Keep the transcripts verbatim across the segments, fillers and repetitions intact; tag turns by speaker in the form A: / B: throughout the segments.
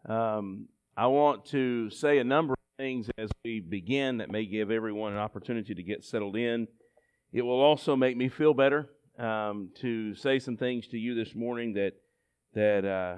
A: Um, I want to say a number of things as we begin that may give everyone an opportunity to get settled in. It will also make me feel better um, to say some things to you this morning that that uh,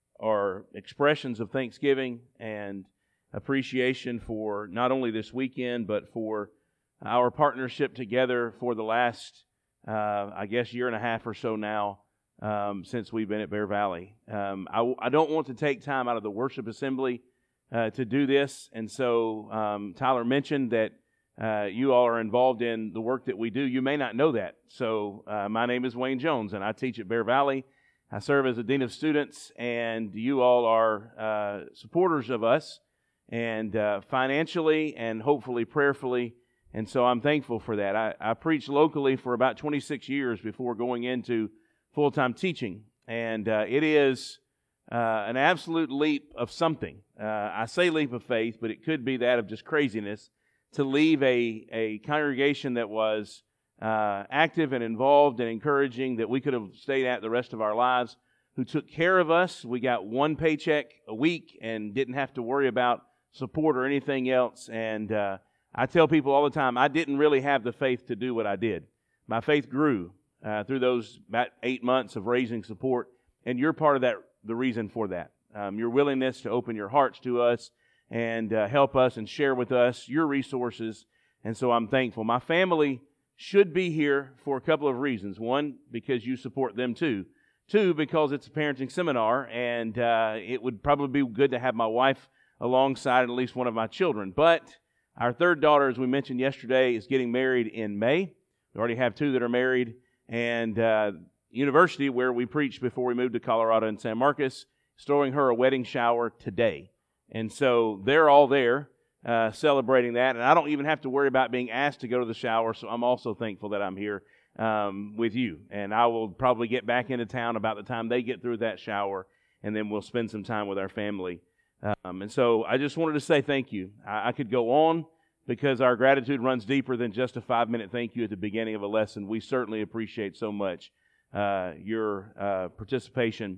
A: are expressions of thanksgiving and appreciation for not only this weekend, but for our partnership together for the last, uh, I guess, year and a half or so now. Um, since we've been at Bear Valley. Um, I, I don't want to take time out of the worship assembly uh, to do this, and so um, Tyler mentioned that uh, you all are involved in the work that we do. You may not know that. So uh, my name is Wayne Jones, and I teach at Bear Valley. I serve as a dean of students, and you all are uh, supporters of us, and uh, financially and hopefully prayerfully, and so I'm thankful for that. I, I preached locally for about twenty-six years before going into full-time teaching, and uh, it is uh, an absolute leap of something. Uh, I say leap of faith, but it could be that of just craziness to leave a, a congregation that was uh, active and involved and encouraging that we could have stayed at the rest of our lives, who took care of us. We got one paycheck a week and didn't have to worry about support or anything else, and uh, I tell people all the time, I didn't really have the faith to do what I did. My faith grew Uh, through those about eight months of raising support, and you're part of that, the reason for that. Um, your willingness to open your hearts to us and uh, help us and share with us your resources, and so I'm thankful. My family should be here for a couple of reasons. One, because you support them too. Two, because it's a parenting seminar, and uh, it would probably be good to have my wife alongside at least one of my children. But our third daughter, as we mentioned yesterday, is getting married in May. We already have two that are married. And uh, university, where we preached before we moved to Colorado in San Marcos, is throwing her a wedding shower today. And so they're all there uh, celebrating that. And I don't even have to worry about being asked to go to the shower, so I'm also thankful that I'm here um, with you. And I will probably get back into town about the time they get through that shower, and then we'll spend some time with our family. Um, and so I just wanted to say thank you. I, I could go on, because our gratitude runs deeper than just a five-minute thank you at the beginning of a lesson. We certainly appreciate so much uh, your uh, participation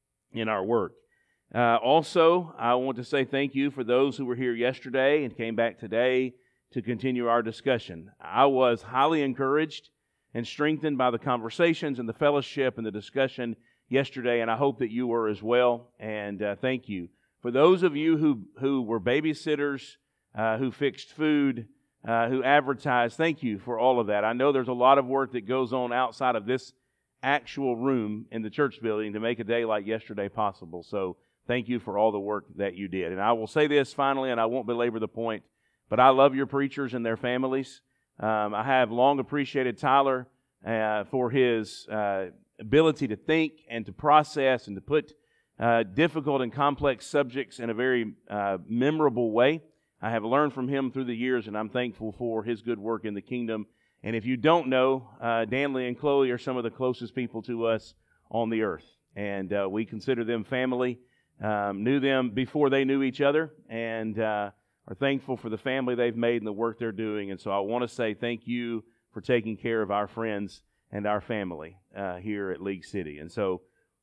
A: in our work. Uh, also, I want to say thank you for those who were here yesterday and came back today to continue our discussion. I was highly encouraged and strengthened by the conversations and the fellowship and the discussion yesterday, and I hope that you were as well, and uh, thank you. For those of you who, who were babysitters, Uh, who fixed food, uh, who advertised. Thank you for all of that. I know there's a lot of work that goes on outside of this actual room in the church building to make a day like yesterday possible. So thank you for all the work that you did. And I will say this finally, and I won't belabor the point, but I love your preachers and their families. Um, I have long appreciated Tyler uh, for his uh, ability to think and to process and to put uh, difficult and complex subjects in a very uh, memorable way. I have learned from him through the years, and I'm thankful for his good work in the kingdom. And if you don't know, uh, Danley and Chloe are some of the closest people to us on the earth. And uh, we consider them family, um, knew them before they knew each other, and uh, are thankful for the family they've made and the work they're doing. And so I want to say thank you for taking care of our friends and our family uh, here at League City. And so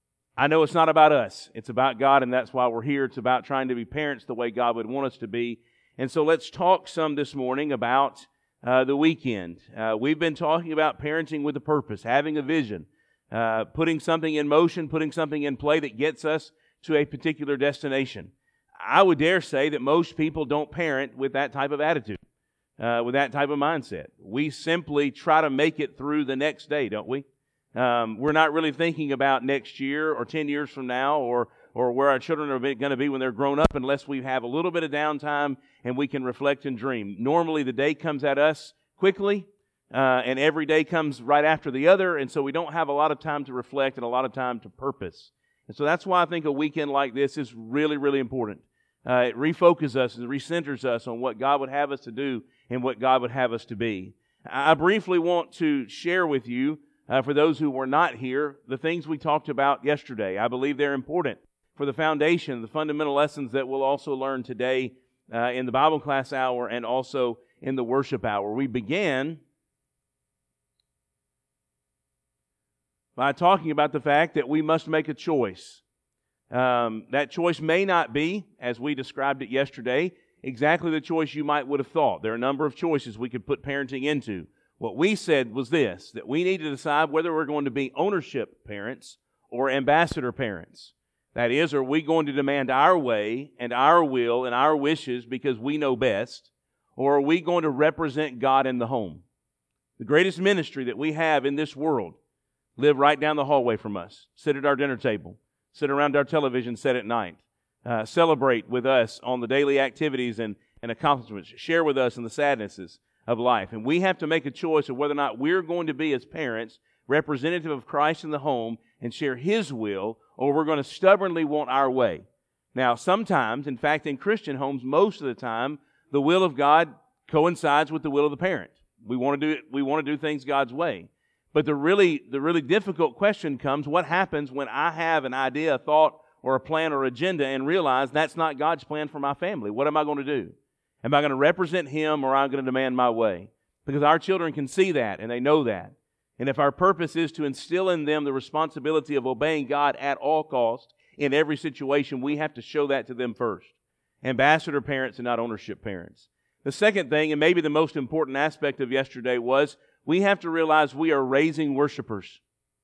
A: I know it's not about us. It's about God, and that's why we're here. It's about trying to be parents the way God would want us to be. And so let's talk some this morning about uh, the weekend. Uh, we've been talking about parenting with a purpose, having a vision, uh, putting something in motion, putting something in play that gets us to a particular destination. I would dare say that most people don't parent with that type of attitude, uh, with that type of mindset. We simply try to make it through the next day, don't we? Um, we're not really thinking about next year or ten years from now or or where our children are going to be when they're grown up, unless we have a little bit of downtime and we can reflect and dream. Normally the day comes at us quickly, uh, and every day comes right after the other, and so we don't have a lot of time to reflect and a lot of time to purpose. And so that's why I think a weekend like this is really, really important. Uh, it refocuses us and recenters us on what God would have us to do and what God would have us to be. I briefly want to share with you, uh, for those who were not here, the things we talked about yesterday. I believe they're important for the foundation, the fundamental lessons that we'll also learn today uh, in the Bible class hour and also in the worship hour. We began by talking about the fact that we must make a choice. Um, that choice may not be, as we described it yesterday, exactly the choice you might would have thought. There are a number of choices we could put parenting into. What we said was this, that we need to decide whether we're going to be ownership parents or ambassador parents. That is, are we going to demand our way and our will and our wishes because we know best, or are we going to represent God in the home? The greatest ministry that we have in this world live right down the hallway from us, sit at our dinner table, sit around our television set at night, uh, celebrate with us on the daily activities and, and accomplishments, share with us in the sadnesses of life. And we have to make a choice of whether or not we're going to be, as parents, representative of Christ in the home and share His will, or we're going to stubbornly want our way. Now, sometimes, in fact, in Christian homes, most of the time, the will of God coincides with the will of the parent. We want to do it, we want to do things God's way. But the really, the really difficult question comes, what happens when I have an idea, a thought, or a plan or agenda and realize that's not God's plan for my family? What am I going to do? Am I going to represent Him, or am I going to demand my way? Because our children can see that and they know that. And if our purpose is to instill in them the responsibility of obeying God at all costs in every situation, we have to show that to them first. Ambassador parents and not ownership parents. The second thing, and maybe the most important aspect of yesterday, was we have to realize we are raising worshipers.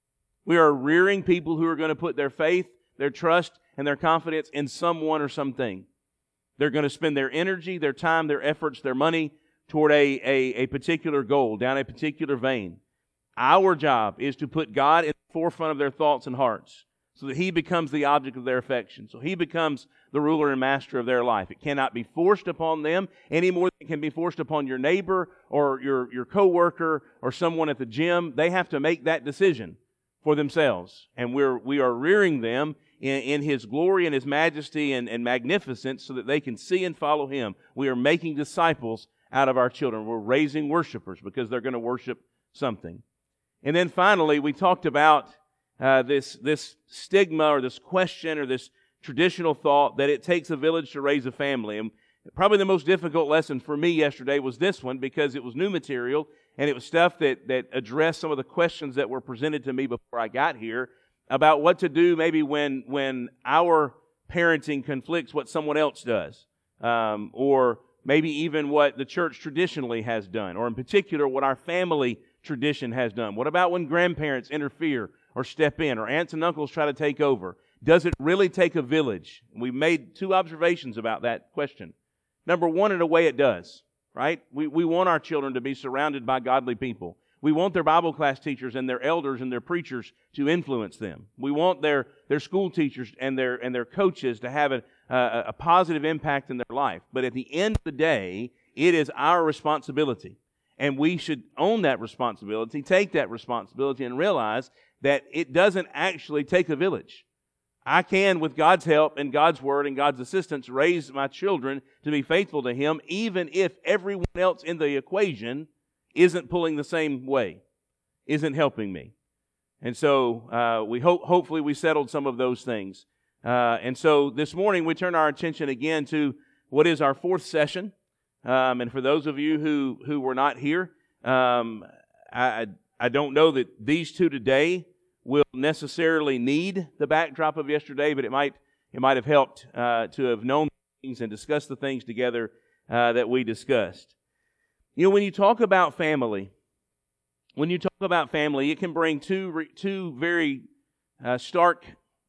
A: We are rearing people who are going to put their faith, their trust, and their confidence in someone or something. They're going to spend their energy, their time, their efforts, their money toward a, a, a particular goal, down a particular vein. Our job is to put God in the forefront of their thoughts and hearts so that He becomes the object of their affection, so He becomes the ruler and master of their life. It cannot be forced upon them any more than it can be forced upon your neighbor or your, your coworker or someone at the gym. They have to make that decision for themselves. And we're, we are rearing them in, in His glory and His majesty and, and magnificence so that they can see and follow Him. We are making disciples out of our children. We're raising worshipers because they're going to worship something. And then finally, we talked about uh, this, this stigma or this question or this traditional thought that it takes a village to raise a family. And probably the most difficult lesson for me yesterday was this one, because it was new material and it was stuff that, that addressed some of the questions that were presented to me before I got here about what to do maybe when, when our parenting conflicts what someone else does, um, or maybe even what the church traditionally has done, or in particular what our family tradition has done. What about when grandparents interfere or step in, or aunts and uncles try to take over? Does it really take a village? We made two observations about that question. Number one, in a way it does, right? We, we want our children to be surrounded by godly people. We want their Bible class teachers and their elders and their preachers to influence them. We want their, their school teachers and their, and their coaches to have a, a, a positive impact in their life. But at the end of the day, it is our responsibility. And we should own that responsibility, take that responsibility, and realize that it doesn't actually take a village. I can, with God's help and God's Word and God's assistance, raise my children to be faithful to Him, even if everyone else in the equation isn't pulling the same way, isn't helping me. And so uh, we hope, hopefully we settled some of those things. Uh, and so this morning we turn our attention again to what is our fourth session. Um, and for those of you who, who were not here, um, I, I don't know that these two today will necessarily need the backdrop of yesterday, but it might it might have helped uh, to have known things and discussed the things together uh, that we discussed. You know, when you talk about family, when you talk about family, it can bring two two very uh, stark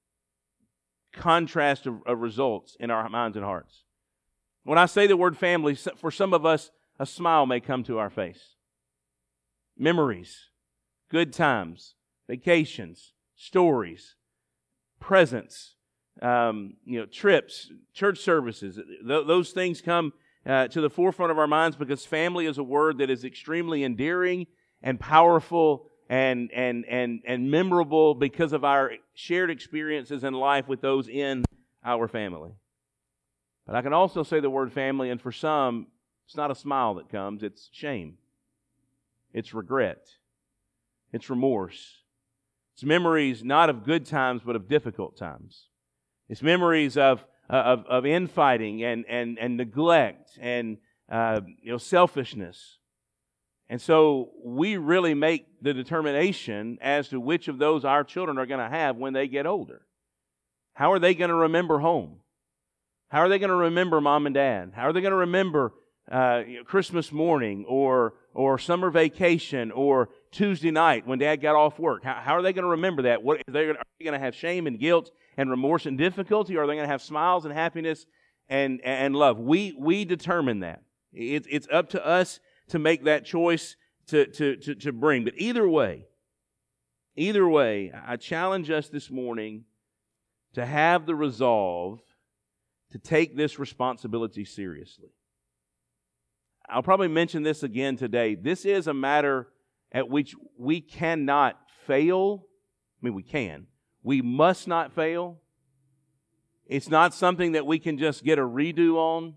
A: contrast of, of results in our minds and hearts. When I say the word family, for some of us, a smile may come to our face. Memories, good times, vacations, stories, presents, um, you know, trips, church services. Th- those things come uh, to the forefront of our minds because family is a word that is extremely endearing and powerful and and and and memorable because of our shared experiences in life with those in our family. But I can also say the word family, and for some, it's not a smile that comes, it's shame. It's regret. It's remorse. It's memories not of good times, but of difficult times. It's memories of of, of infighting and, and, and neglect and uh, you know selfishness. And so we really make the determination as to which of those our children are going to have when they get older. How are they going to remember home? How are they going to remember mom and dad? How are they going to remember uh, you know, Christmas morning or or summer vacation or Tuesday night when dad got off work? How, how are they going to remember that? What, are they going to have shame and guilt and remorse and difficulty, or are they going to have smiles and happiness and and love? We we determine that. It's it's up to us to make that choice to to to, to bring. But either way, either way, I challenge us this morning to have the resolve to take this responsibility seriously. I'll probably mention this again today. This is a matter at which we cannot fail. I mean, we can. We must not fail. It's not something that we can just get a redo on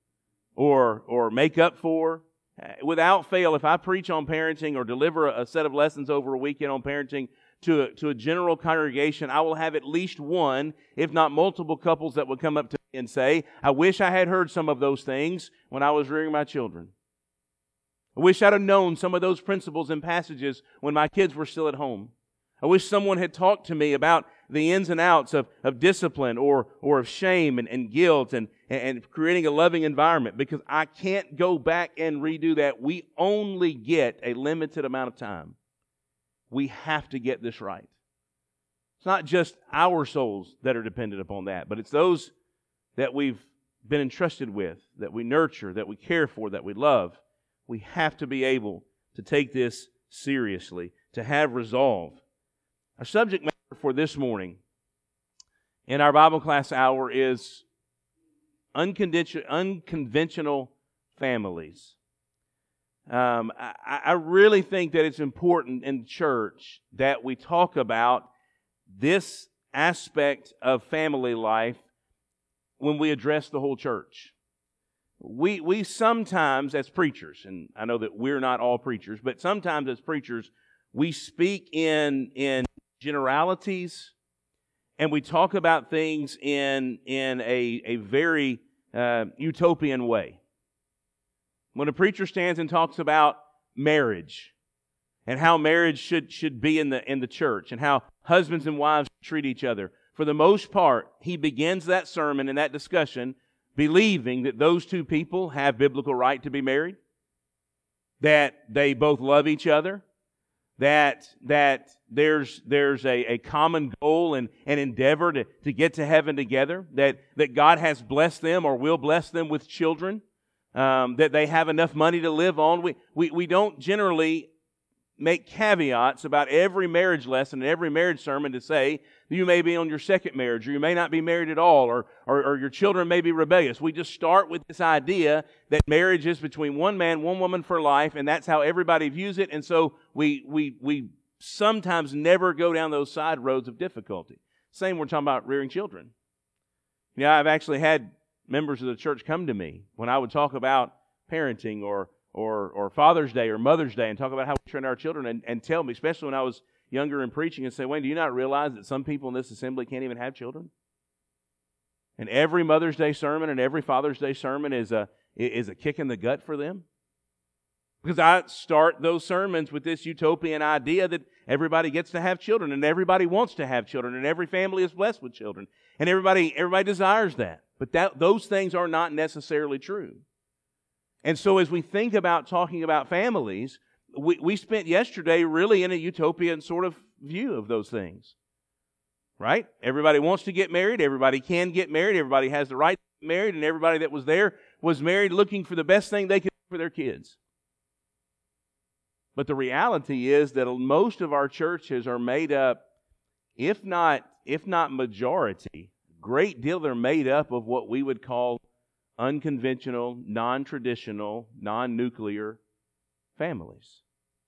A: or or make up for. Without fail, if I preach on parenting or deliver a set of lessons over a weekend on parenting to a, to a general congregation, I will have at least one, if not multiple couples that would come up to me and say, I wish I had heard some of those things when I was rearing my children. I wish I'd have known some of those principles and passages when my kids were still at home. I wish someone had talked to me about the ins and outs of, of discipline or, or of shame and, and guilt and, and creating a loving environment, because I can't go back and redo that. We only get a limited amount of time. We have to get this right. It's not just our souls that are dependent upon that, but it's those that we've been entrusted with, that we nurture, that we care for, that we love. We have to be able to take this seriously, to have resolve. Our subject matter for this morning in our Bible class hour is unconventional, unconventional families. Um, I, I really think that it's important in church that we talk about this aspect of family life when we address the whole church. We we sometimes as preachers, and I know that we're not all preachers, but sometimes as preachers, we speak in in generalities, and we talk about things in in a, a very uh, utopian way. When a preacher stands and talks about marriage and how marriage should, should be in the in the church and how husbands and wives treat each other, for the most part, he begins that sermon and that discussion believing that those two people have biblical right to be married, that they both love each other, that that there's there's a, a common goal and an endeavor to, to get to heaven together, that, that God has blessed them or will bless them with children, um, that they have enough money to live on. We, we, we don't generally make caveats about every marriage lesson and every marriage sermon to say you may be on your second marriage, or you may not be married at all, or, or, or your children may be rebellious. We just start with this idea that marriage is between one man, one woman for life, and that's how everybody views it. And so we we we sometimes never go down those side roads of difficulty. Same, we're talking about rearing children. Yeah, I've actually had members of the church come to me when I would talk about parenting or or or Father's Day or Mother's Day and talk about how we train our children, and, and tell me, especially when I was younger and preaching, and say, Wayne, do you not realize that some people in this assembly can't even have children? And every Mother's Day sermon and every Father's Day sermon is a is a kick in the gut for them. Because I start those sermons with this utopian idea that everybody gets to have children, and everybody wants to have children, and every family is blessed with children, and everybody everybody desires that. But that those things are not necessarily true. And so as we think about talking about families, we, we spent yesterday really in a utopian sort of view of those things. Right? Everybody wants to get married. Everybody can get married. Everybody has the right to get married. And everybody that was there was married looking for the best thing they could do for their kids. But the reality is that most of our churches are made up, if not, if not majority, great deal they're made up of what we would call unconventional, non-traditional, non-nuclear families.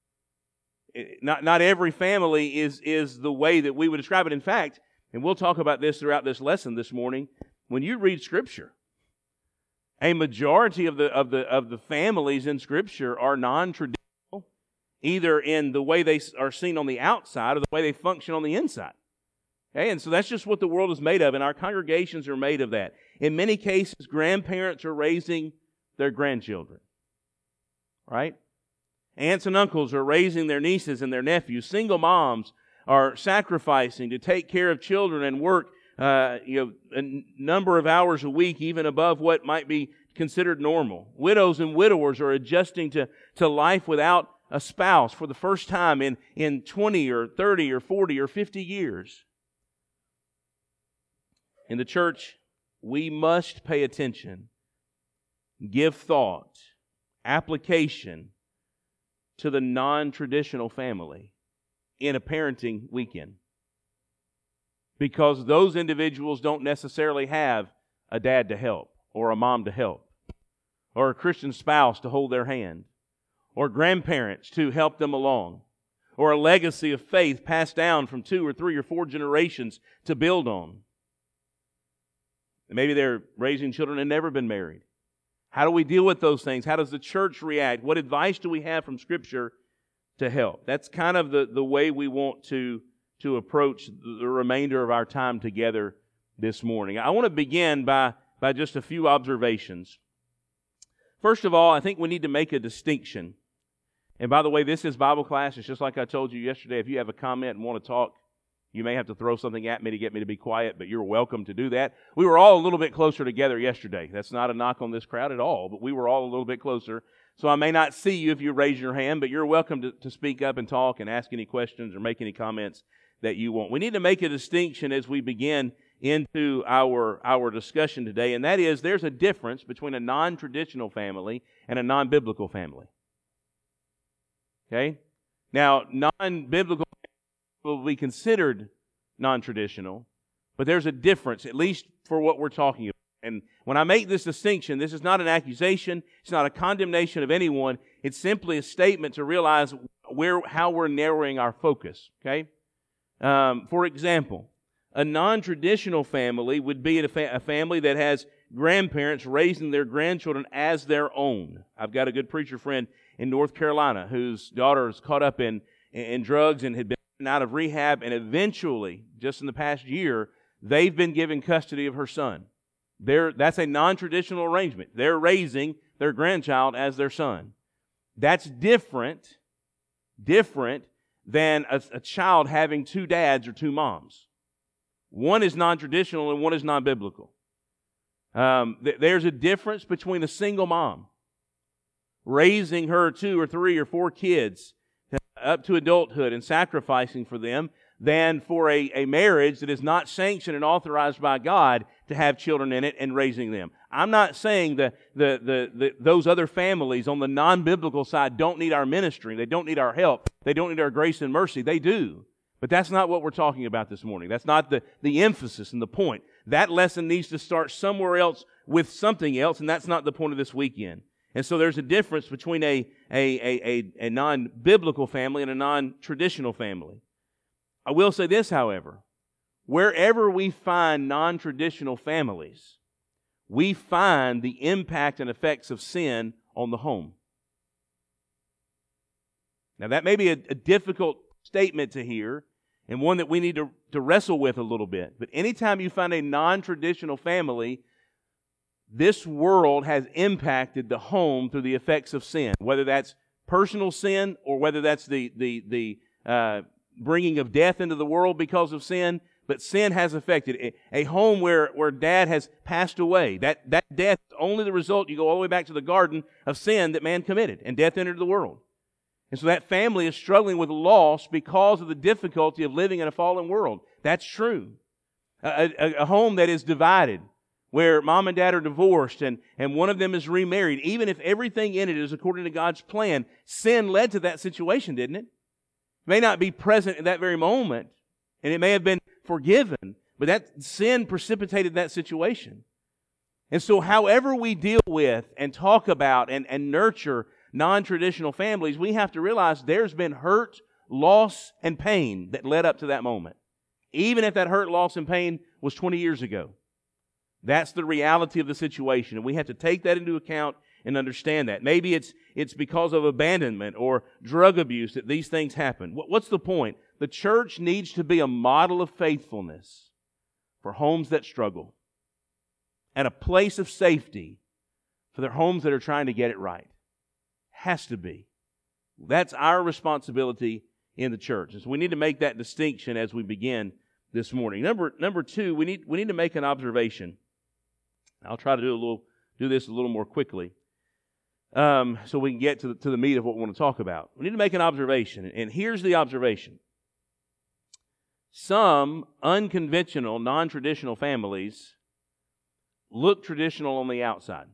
A: It, not, not every family is, is the way that we would describe it. In fact, and we'll talk about this throughout this lesson this morning, when you read Scripture, a majority of the of the of the families in Scripture are non-traditional, either in the way they are seen on the outside or the way they function on the inside. Okay, and so that's just what the world is made of, and our congregations are made of that. In many cases, grandparents are raising their grandchildren, right? Aunts and uncles are raising their nieces and their nephews. Single moms are sacrificing to take care of children and work uh, you know, a n- number of hours a week, even above what might be considered normal. Widows and widowers are adjusting to, to life without a spouse for the first time in, in twenty or thirty or forty or fifty years. In the church, we must pay attention, give thought, application to the non-traditional family in a parenting weekend. Because those individuals don't necessarily have a dad to help, or a mom to help, or a Christian spouse to hold their hand, or grandparents to help them along, or a legacy of faith passed down from two or three or four generations to build on. Maybe they're raising children and never been married. How do we deal with those things? How does the church react? What advice do we have from Scripture to help? That's kind of the, the way we want to, to approach the remainder of our time together this morning. I want to begin by, by just a few observations. First of all, I think we need to make a distinction. And by the way, this is Bible class. It's just like I told you yesterday. If you have a comment and want to talk, you may have to throw something at me to get me to be quiet, but you're welcome to do that. We were all a little bit closer together yesterday. That's not a knock on this crowd at all, but we were all a little bit closer. So I may not see you if you raise your hand, but you're welcome to, to speak up and talk and ask any questions or make any comments that you want. We need to make a distinction as we begin into our, our discussion today, and that is there's a difference between a non-traditional family and a non-biblical family. Okay? Now, non-biblical will be considered non-traditional, but there's a difference, at least for what we're talking about. And when I make this distinction, this is not an accusation, it's not a condemnation of anyone, it's simply a statement to realize where how we're narrowing our focus, okay? Um, for example, a non-traditional family would be a, fa- a family that has grandparents raising their grandchildren as their own. I've got a good preacher friend in North Carolina whose daughter is caught up in, in drugs and had been out of rehab, and eventually, just in the past year, they've been given custody of her son. They're, that's a non-traditional arrangement. They're raising their grandchild as their son. That's different, different than a, a child having two dads or two moms. One is non-traditional and one is non-biblical. Um, th- there's a difference between a single mom raising her two or three or four kids up to adulthood and sacrificing for them than for a, a marriage that is not sanctioned and authorized by God to have children in it and raising them. I'm not saying that the, the, the, those other families on the non-biblical side don't need our ministry. They don't need our help. They don't need our grace and mercy. They do. But that's not what we're talking about this morning. That's not the, the emphasis and the point. That lesson needs to start somewhere else with something else, and that's not the point of this weekend. And so there's a difference between a, a, a, a, a non-biblical family and a non-traditional family. I will say this, however. Wherever we find non-traditional families, we find the impact and effects of sin on the home. Now that may be a, a difficult statement to hear, and one that we need to, to wrestle with a little bit. But anytime you find a non-traditional family, this world has impacted the home through the effects of sin, whether that's personal sin or whether that's the the the uh, bringing of death into the world because of sin. But sin has affected a, a home where, where dad has passed away. That that death is only the result. You go all the way back to the garden of sin that man committed, and death entered the world. And so that family is struggling with loss because of the difficulty of living in a fallen world. That's true. A, a, a home that is divided, where mom and dad are divorced and, and one of them is remarried, even if everything in it is according to God's plan, sin led to that situation, didn't it? It may not be present in that very moment, and it may have been forgiven, but that sin precipitated that situation. And so however we deal with and talk about and, and nurture non-traditional families, we have to realize there's been hurt, loss, and pain that led up to that moment. Even if that hurt, loss, and pain was twenty years ago. That's the reality of the situation, and we have to take that into account and understand that. Maybe it's it's because of abandonment or drug abuse that these things happen. What's the point? The church needs to be a model of faithfulness for homes that struggle and a place of safety for their homes that are trying to get it right. Has to be. That's our responsibility in the church. And so we need to make that distinction as we begin this morning. Number number two, we need we need to make an observation. I'll try to do a little do this a little more quickly, um, so we can get to the, to the meat of what we want to talk about. We need to make an observation, and here's the observation: some unconventional, non-traditional families look traditional on the outside,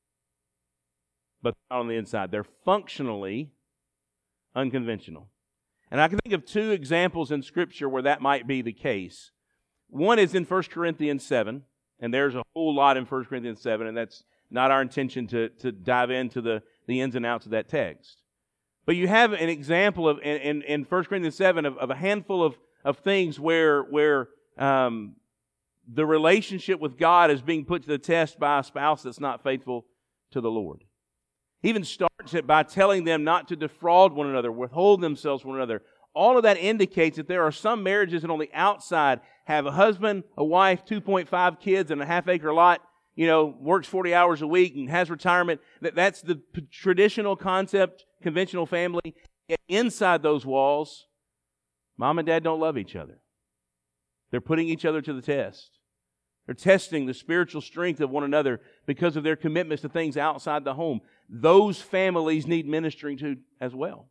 A: but not on the inside. They're functionally unconventional. And I can think of two examples in Scripture where that might be the case. One is in First Corinthians seven, and there's a whole lot in First Corinthians seven, and that's not our intention to, to dive into the, the ins and outs of that text. But you have an example of in, in, in First Corinthians seven of, of a handful of, of things where, where um, the relationship with God is being put to the test by a spouse that's not faithful to the Lord. He even starts it by telling them not to defraud one another, withhold themselves from one another. All of that indicates that there are some marriages that on the outside have a husband, a wife, two point five kids, and a half-acre lot, you know, works forty hours a week and has retirement. That That's the p- traditional concept, conventional family. Yet inside those walls, mom and dad don't love each other. They're putting each other to the test. They're testing the spiritual strength of one another because of their commitments to things outside the home. Those families need ministering to as well.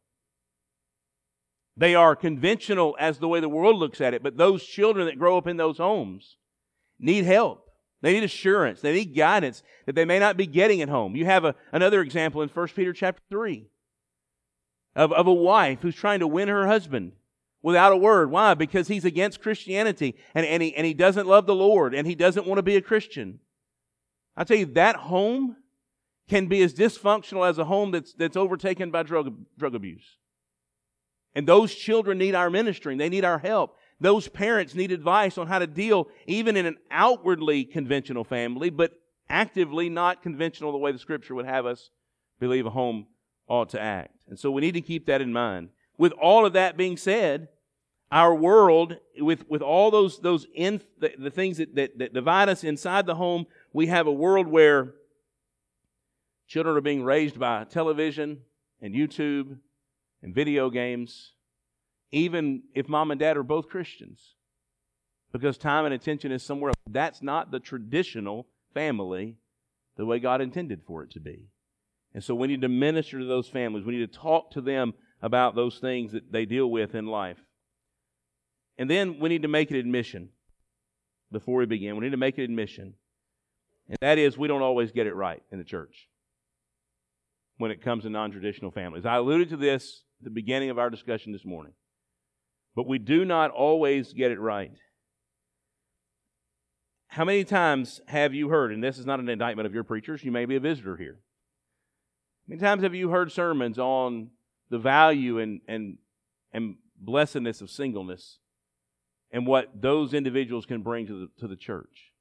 A: They are conventional as the way the world looks at it, but those children that grow up in those homes need help. They need assurance. They need guidance that they may not be getting at home. You have a, another example in First Peter chapter three of, of a wife who's trying to win her husband without a word. Why? Because he's against Christianity and, and, he, and he doesn't love the Lord and he doesn't want to be a Christian. I tell you, that home can be as dysfunctional as a home that's, that's overtaken by drug, drug abuse. And those children need our ministering. They need our help. Those parents need advice on how to deal even in an outwardly conventional family, but actively not conventional the way the Scripture would have us believe a home ought to act. And so we need to keep that in mind. With all of that being said, our world, with, with all those those in, the, the things that, that, that divide us inside the home, we have a world where children are being raised by television and YouTube and video games, even if mom and dad are both Christians, because time and attention is somewhere else. That's not the traditional family the way God intended for it to be. And so we need to minister to those families. We need to talk to them about those things that they deal with in life. And then we need to make an admission before we begin. We need to make an admission. And that is, we don't always get it right in the church when it comes to non-traditional families. I alluded to this at the beginning of our discussion this morning. But we do not always get it right. How many times have you heard, and this is not an indictment of your preachers, you may be a visitor here. How many times have you heard sermons on the value and, and, and blessedness of singleness and what those individuals can bring to the, to the church?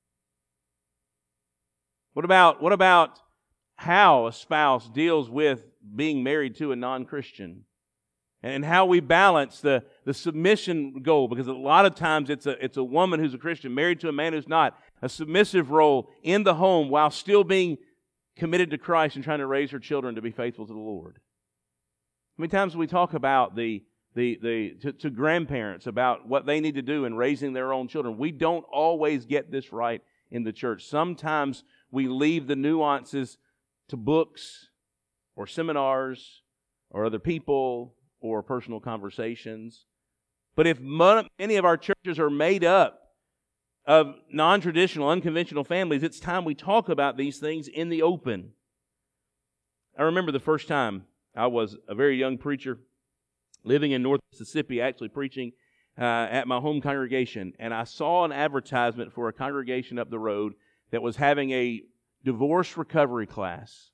A: What about, what about how a spouse deals with being married to a non-Christian? And how we balance the, the submission goal, because a lot of times it's a it's a woman who's a Christian married to a man who's not, a submissive role in the home while still being committed to Christ and trying to raise her children to be faithful to the Lord. How many times we talk about the the the to, to grandparents about what they need to do in raising their own children? We don't always get this right in the church. Sometimes we leave the nuances to books or seminars or other people or personal conversations. But if many of our churches are made up of non-traditional, unconventional families, it's time we talk about these things in the open. I remember the first time I was a very young preacher living in North Mississippi, actually preaching uh, at my home congregation, and I saw an advertisement for a congregation up the road that was having a divorce recovery class.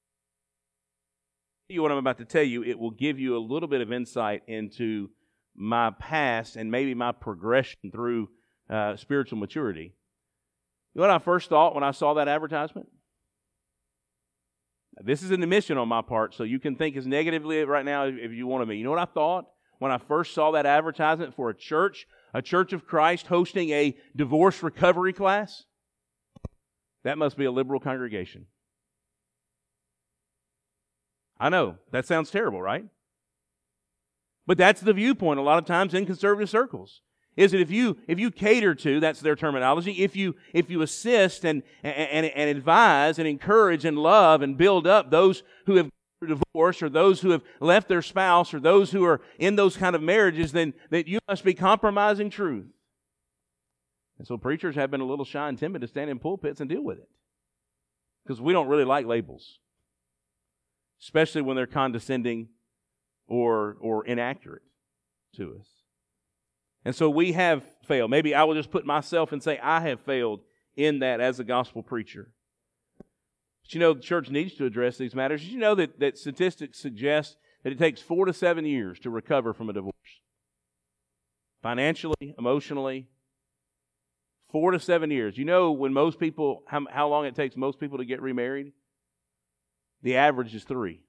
A: You what I'm about to tell you, it will give you a little bit of insight into my past and maybe my progression through uh, spiritual maturity. You know what I first thought when I saw that advertisement? This is an admission on my part, so you can think as negatively right now if you want to be. You know what I thought when I first saw that advertisement for a church, a Church of Christ hosting a divorce recovery class? That must be a liberal congregation. I know, that sounds terrible, right? But that's the viewpoint a lot of times in conservative circles. is that if you if you cater to, that's their terminology, if you if you assist and and, and advise and encourage and love and build up those who have divorce or those who have left their spouse or those who are in those kind of marriages, then that you must be compromising truth. And so preachers have been a little shy and timid to stand in pulpits and deal with it. Because we don't really like labels. Especially when they're condescending or or inaccurate to us. And so we have failed. Maybe I will just put myself and say I have failed in that as a gospel preacher. But you know, the church needs to address these matters. Did you know that, that statistics suggest that it takes four to seven years to recover from a divorce? Financially, emotionally, four to seven years. You know when most people, how, how long it takes most people to get remarried? The average is three.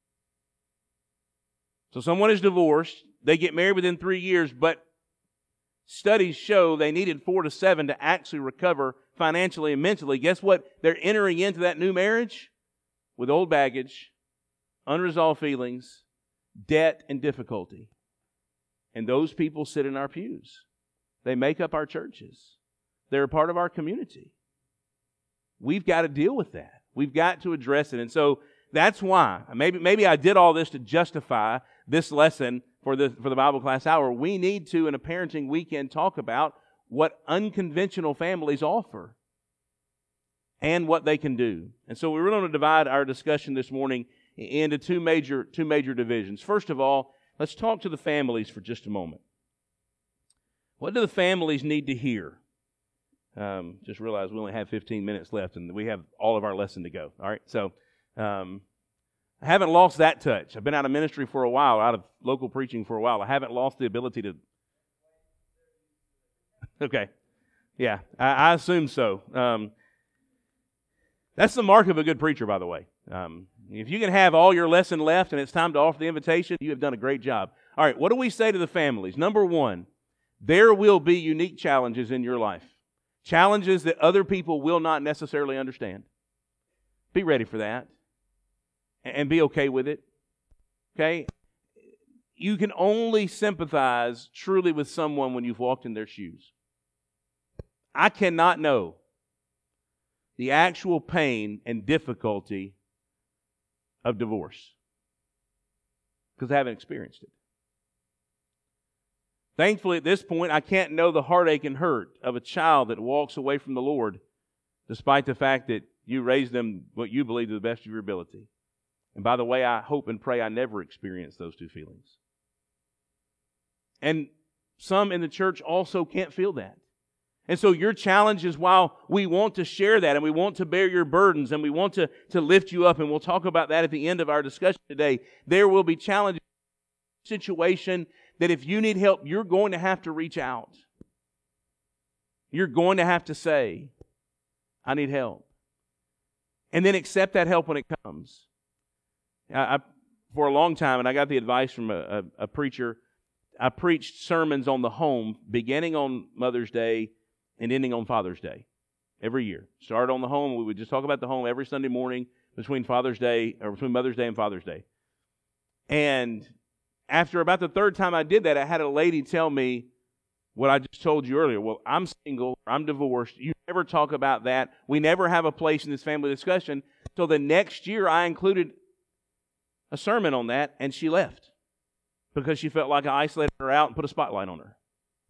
A: So someone is divorced, they get married within three years, but studies show they needed four to seven to actually recover financially and mentally. Guess what? They're entering into that new marriage with old baggage, unresolved feelings, debt, and difficulty. And those people sit in our pews. They make up our churches. They're a part of our community. We've got to deal with that. We've got to address it. And so that's why, maybe maybe I did all this to justify this lesson for the for the Bible class hour. We need to, in a parenting weekend, talk about what unconventional families offer and what they can do. And so we're going to divide our discussion this morning into two major two major divisions. First of all, let's talk to the families for just a moment. What do the families need to hear? Um, just realized we only have fifteen minutes left, and we have all of our lesson to go. All right, so um, I haven't lost that touch. I've been out of ministry for a while, out of local preaching for a while. I haven't lost the ability to. Okay, yeah, I, I assume so. Um, that's the mark of a good preacher, by the way. Um, if you can have all your lesson left and it's time to offer the invitation, you have done a great job. All right, what do we say to the families? Number one, there will be unique challenges in your life. Challenges that other people will not necessarily understand. Be ready for that. And be okay with it. Okay? You can only sympathize truly with someone when you've walked in their shoes. I cannot know the actual pain and difficulty of divorce because I haven't experienced it. Thankfully, at this point, I can't know the heartache and hurt of a child that walks away from the Lord despite the fact that you raised them what you believe to the best of your ability. And by the way, I hope and pray I never experience those two feelings. And some in the church also can't feel that. And so your challenge is, while we want to share that and we want to bear your burdens and we want to, to lift you up, and we'll talk about that at the end of our discussion today, there will be challenges in the situation that if you need help, you're going to have to reach out. You're going to have to say, I need help. And then accept that help when it comes. I, I, for a long time, and I got the advice from a, a, a preacher, I preached sermons on the home beginning on Mother's Day and ending on Father's Day every year. Started on the home. We would just talk about the home every Sunday morning between Father's Day, or between Mother's Day and Father's Day. And after about the third time I did that, I had a lady tell me what I just told you earlier. Well, I'm single, I'm divorced. You never talk about that. We never have a place in this family discussion. So the next year I included a sermon on that, and she left because she felt like I isolated her out and put a spotlight on her.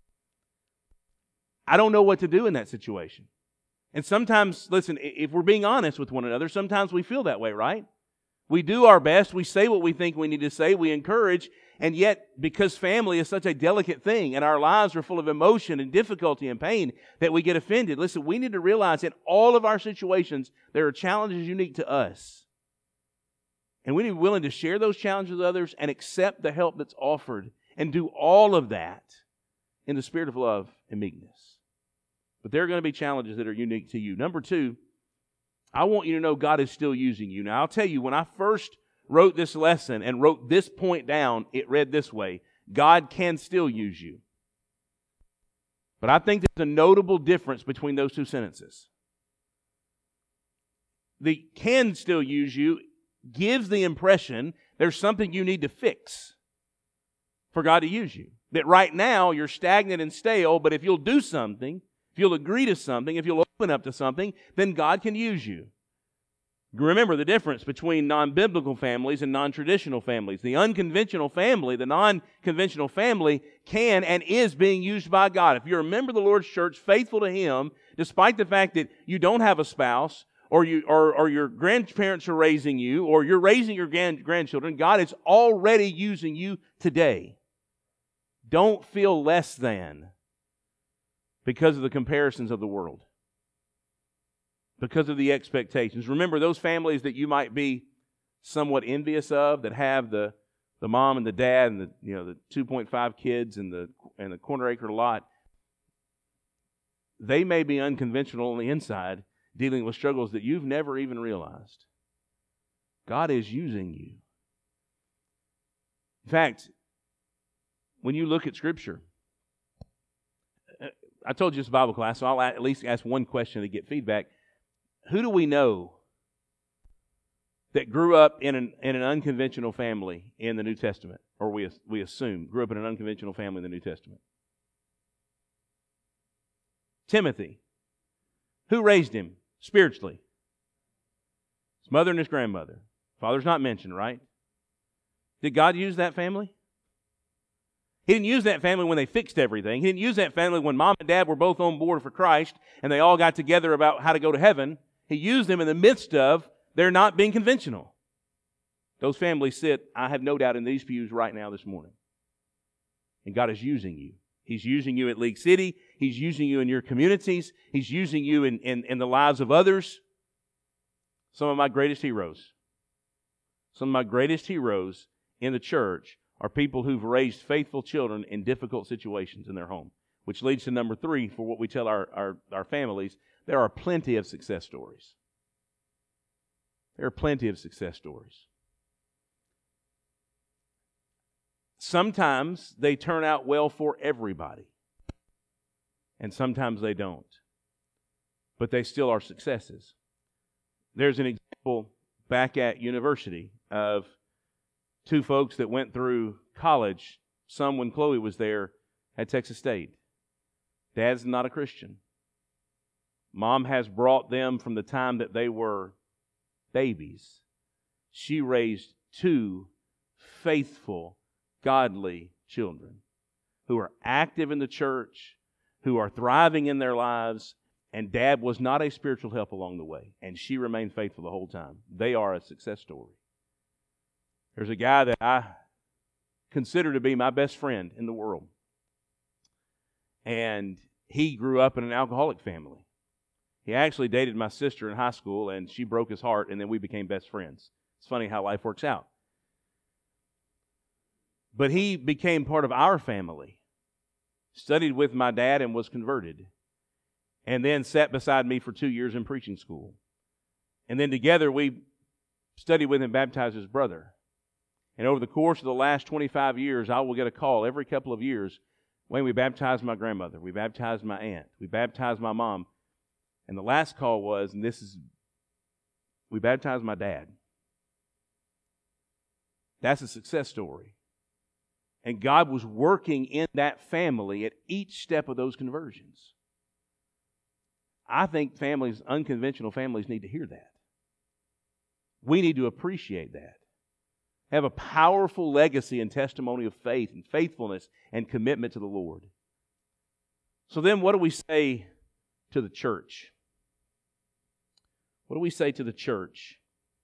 A: I don't know what to do in that situation. And sometimes, listen, if we're being honest with one another, sometimes we feel that way, right? We do our best. We say what we think we need to say. We encourage. And yet, because family is such a delicate thing and our lives are full of emotion and difficulty and pain, that we get offended. Listen, we need to realize in all of our situations, there are challenges unique to us. And we need to be willing to share those challenges with others and accept the help that's offered, and do all of that in the spirit of love and meekness. But there are going to be challenges that are unique to you. Number two, I want you to know God is still using you. Now, I'll tell you, when I first wrote this lesson and wrote this point down, it read this way: God can still use you. But I think there's a notable difference between those two sentences. The can still use you gives the impression there's something you need to fix for God to use you. that right now you're stagnant and stale, but if you'll do something, if you'll agree to something, if you'll open up to something, then God can use you. Remember the difference between non-biblical families and non-traditional families. The unconventional family, the non-conventional family can and is being used by God. If you're a member of the Lord's church, faithful to Him, despite the fact that you don't have a spouse, or you or, or your grandparents are raising you, or you're raising your grand, grandchildren, God is already using you today. Don't feel less than because of the comparisons of the world, because of the expectations. Remember, those families that you might be somewhat envious of, that have the, the mom and the dad and the you know the two point five kids and the and the corner acre lot, they may be unconventional on the inside, dealing with struggles that you've never even realized. God is using you. In fact, when you look at Scripture, I told you it's a Bible class, so I'll at least ask one question to get feedback. Who do we know that grew up in an, in an unconventional family in the New Testament? Or we, we assume grew up in an unconventional family in the New Testament? Timothy. Who raised him spiritually? His mother and his grandmother. Father's not mentioned, right? Did God use that family? He didn't use that family when they fixed everything. He didn't use that family when mom and dad were both on board for Christ and they all got together about how to go to heaven. He used them in the midst of their not being conventional. Those families sit, I have no doubt, in these pews right now this morning. And God is using you. He's using you at League City. He's using you in your communities. He's using you in, in, in the lives of others. Some of my greatest heroes, some of my greatest heroes in the church are people who've raised faithful children in difficult situations in their home, which leads to number three for what we tell our, our, our families. There are plenty of success stories. There are plenty of success stories. Sometimes they turn out well for everybody, and sometimes they don't. But they still are successes. There's an example back at university of two folks that went through college, some when Chloe was there, at Texas State. Dad's not a Christian. Mom has brought them from the time that they were babies. She raised two faithful, godly children who are active in the church, who are thriving in their lives, and Dad was not a spiritual help along the way, and she remained faithful the whole time. They are a success story. There's a guy that I consider to be my best friend in the world. And he grew up in an alcoholic family. He actually dated my sister in high school, and she broke his heart, and then we became best friends. It's funny how life works out. But he became part of our family, studied with my dad and was converted, and then sat beside me for two years in preaching school. And then together we studied with and baptized his brother. And over the course of the last twenty-five years, I will get a call every couple of years. Wayne, we baptized my grandmother. We baptized my aunt. We baptized my mom. And the last call was, and this is, we baptized my dad. That's a success story. And God was working in that family at each step of those conversions. I think families, unconventional families, need to hear that. We need to appreciate that. Have a powerful legacy and testimony of faith and faithfulness and commitment to the Lord. So then what do we say to the church? What do we say to the church?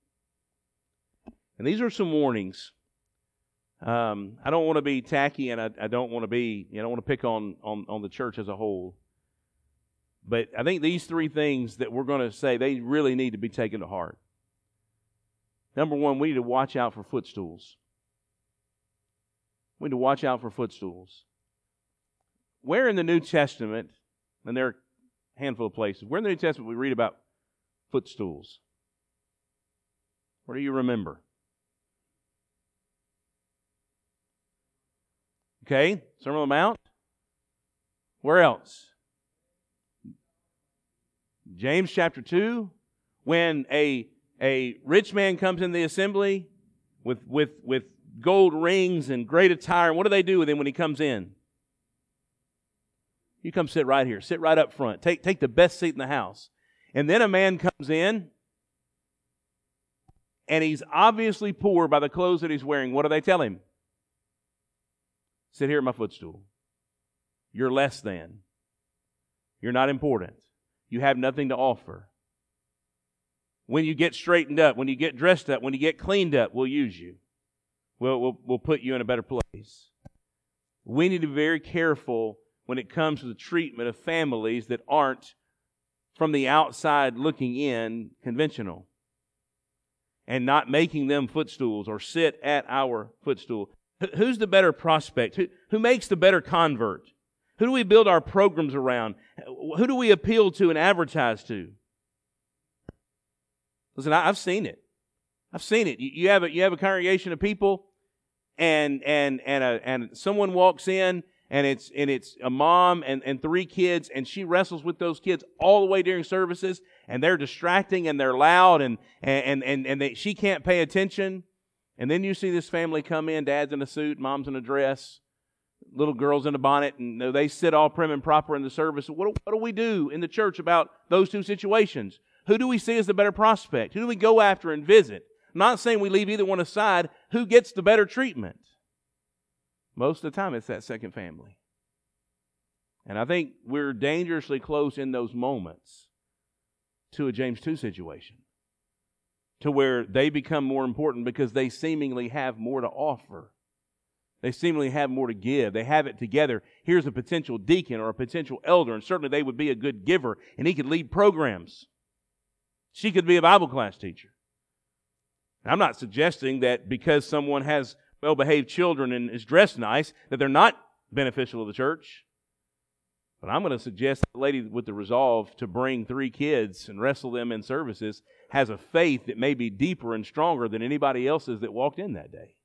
A: And these are some warnings. Um, I don't want to be tacky, and I, I don't want to be, you know, I don't want to pick on, on, on the church as a whole. But I think these three things that we're going to say, they really need to be taken to heart. Number one, we need to watch out for footstools. We need to watch out for footstools. Where in the New Testament, and there are a handful of places, where in the New Testament we read about footstools? What do you remember? Okay, Sermon on the Mount. Where else? James chapter two, when a A rich man comes in the assembly with, with, with gold rings and great attire. And what do they do with him when he comes in? You come sit right here. Sit right up front. Take, take the best seat in the house. And then a man comes in, and he's obviously poor by the clothes that he's wearing. What do they tell him? Sit here at my footstool. You're less than. You're not important. You have nothing to offer. When you get straightened up, when you get dressed up, when you get cleaned up, we'll use you. We'll, we'll, we'll put you in a better place. We need to be very careful when it comes to the treatment of families that aren't, from the outside looking in, conventional. And not making them footstools or sit at our footstool. Who's the better prospect? Who, who makes the better convert? Who do we build our programs around? Who do we appeal to and advertise to? Listen, I, I've seen it. I've seen it. You, you have a you have a congregation of people, and and and a, and someone walks in, and it's and it's a mom and, and three kids, and she wrestles with those kids all the way during services, and they're distracting and they're loud, and and and and they, she can't pay attention. And then you see this family come in, dad's in a suit, mom's in a dress, little girl's in a bonnet, and they sit all prim and proper in the service. What do, what do we do in the church about those two situations? Who do we see as the better prospect? Who do we go after and visit? I'm not saying we leave either one aside. Who gets the better treatment? Most of the time, it's that second family. And I think we're dangerously close in those moments to a James two situation, to where they become more important because they seemingly have more to offer. They seemingly have more to give. They have it together. Here's a potential deacon or a potential elder, and certainly they would be a good giver, and he could lead programs. She could be a Bible class teacher. And I'm not suggesting that because someone has well-behaved children and is dressed nice, that they're not beneficial to the church. But I'm going to suggest that the lady with the resolve to bring three kids and wrestle them in services has a faith that may be deeper and stronger than anybody else's that walked in that day.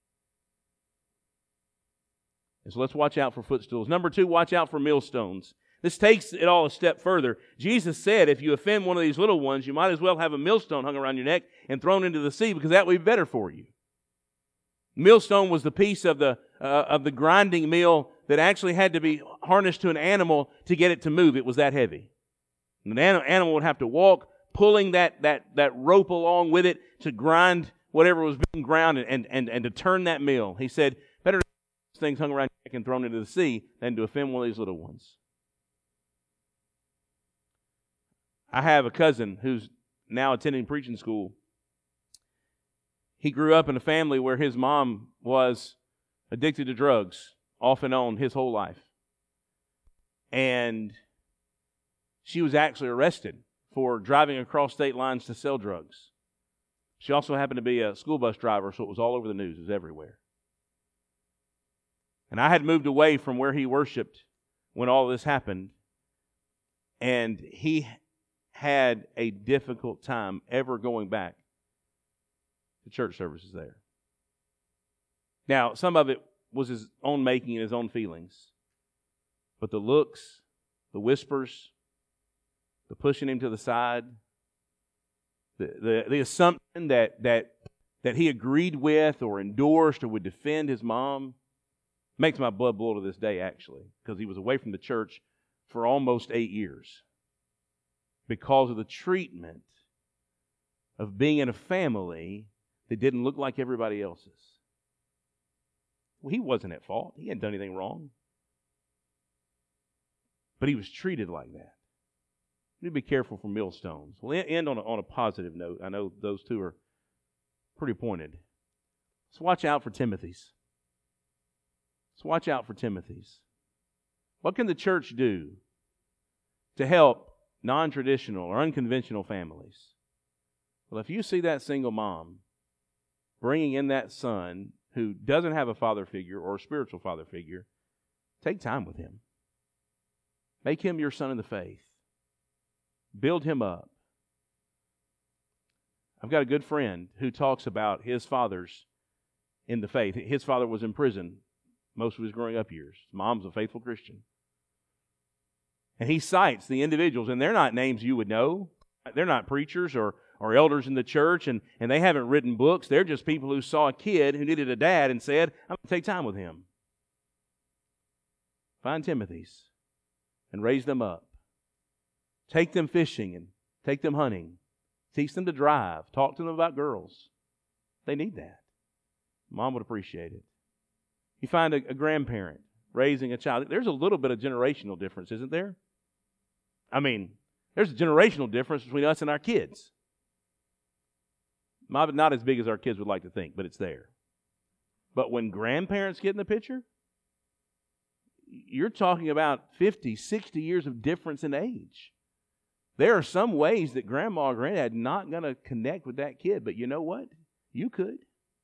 A: And so let's watch out for footstools. Number two, watch out for millstones. This takes it all a step further. Jesus said, if you offend one of these little ones, you might as well have a millstone hung around your neck and thrown into the sea, because that would be better for you. Millstone was the piece of the uh, of the grinding mill that actually had to be harnessed to an animal to get it to move. It was that heavy. And the animal would have to walk, pulling that that that rope along with it to grind whatever was being ground and, and, and, and to turn that mill. He said, better to have things hung around your neck and thrown into the sea than to offend one of these little ones. I have a cousin who's now attending preaching school. He grew up in a family where his mom was addicted to drugs, off and on, his whole life. And she was actually arrested for driving across state lines to sell drugs. She also happened to be a school bus driver, so it was all over the news. It was everywhere. And I had moved away from where he worshiped when all this happened. And he had a difficult time ever going back to church services there. Now, some of it was his own making and his own feelings. But the looks, the whispers, the pushing him to the side, the, the, the assumption that, that, that he agreed with or endorsed or would defend his mom makes my blood boil to this day, actually, because he was away from the church for almost eight years because of the treatment of being in a family that didn't look like everybody else's. Well, he wasn't at fault. He hadn't done anything wrong. But he was treated like that. We need to be careful for millstones. We'll end on a, on a positive note. I know those two are pretty pointed. Let's watch out for Timothy's. Let's watch out for Timothy's. What can the church do to help non-traditional or unconventional families? Well, if you see that single mom bringing in that son who doesn't have a father figure or a spiritual father figure, take time with him. Make him your son in the faith. Build him up. I've got a good friend who talks about his fathers in the faith. His father was in prison most of his growing up years. His mom's a faithful Christian. And he cites the individuals, and they're not names you would know. They're not preachers or, or elders in the church, and, and they haven't written books. They're just people who saw a kid who needed a dad and said, I'm going to take time with him. Find Timothy's and raise them up. Take them fishing and take them hunting. Teach them to drive. Talk to them about girls. They need that. Mom would appreciate it. You find a, a grandparent raising a child. There's a little bit of generational difference, isn't there? I mean, there's a generational difference between us and our kids. Not as big as our kids would like to think, but it's there. But when grandparents get in the picture, you're talking about fifty, sixty years of difference in age. There are some ways that grandma or granddad not going to connect with that kid, but you know what? You could.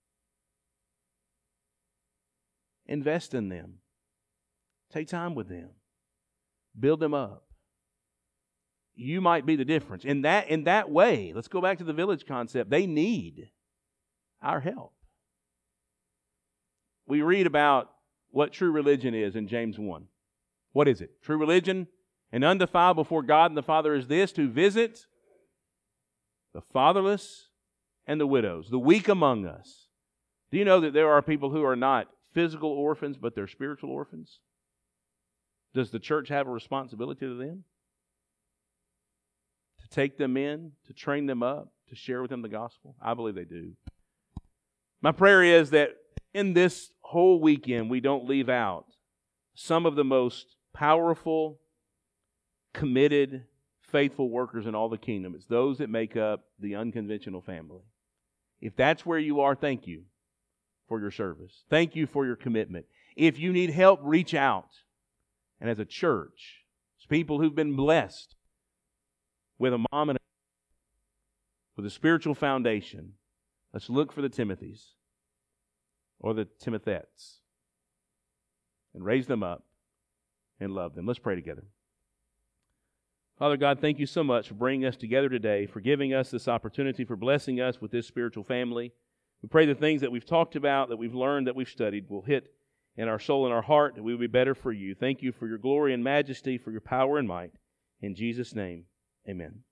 A: Invest in them. Take time with them. Build them up. You might be the difference. In that, in that way, let's go back to the village concept. They need our help. We read about what true religion is in James one. What is it? True religion and undefiled before God and the Father is this, to visit the fatherless and the widows, the weak among us. Do you know that there are people who are not physical orphans, but they're spiritual orphans? Does the church have a responsibility to them? To take them in, to train them up, to share with them the gospel? I believe they do. My prayer is that in this whole weekend, we don't leave out some of the most powerful, committed, faithful workers in all the kingdom. It's those that make up the unconventional family. If that's where you are, thank you for your service. Thank you for your commitment. If you need help, reach out. And as a church, as people who've been blessed with a mom and a, with a spiritual foundation, let's look for the Timothys or the Timothettes and raise them up and love them. Let's pray together. Father God, thank you so much for bringing us together today, for giving us this opportunity, for blessing us with this spiritual family. We pray the things that we've talked about, that we've learned, that we've studied will hit in our soul and our heart, that we will be better for you. Thank you for your glory and majesty, for your power and might. In Jesus' name, amen.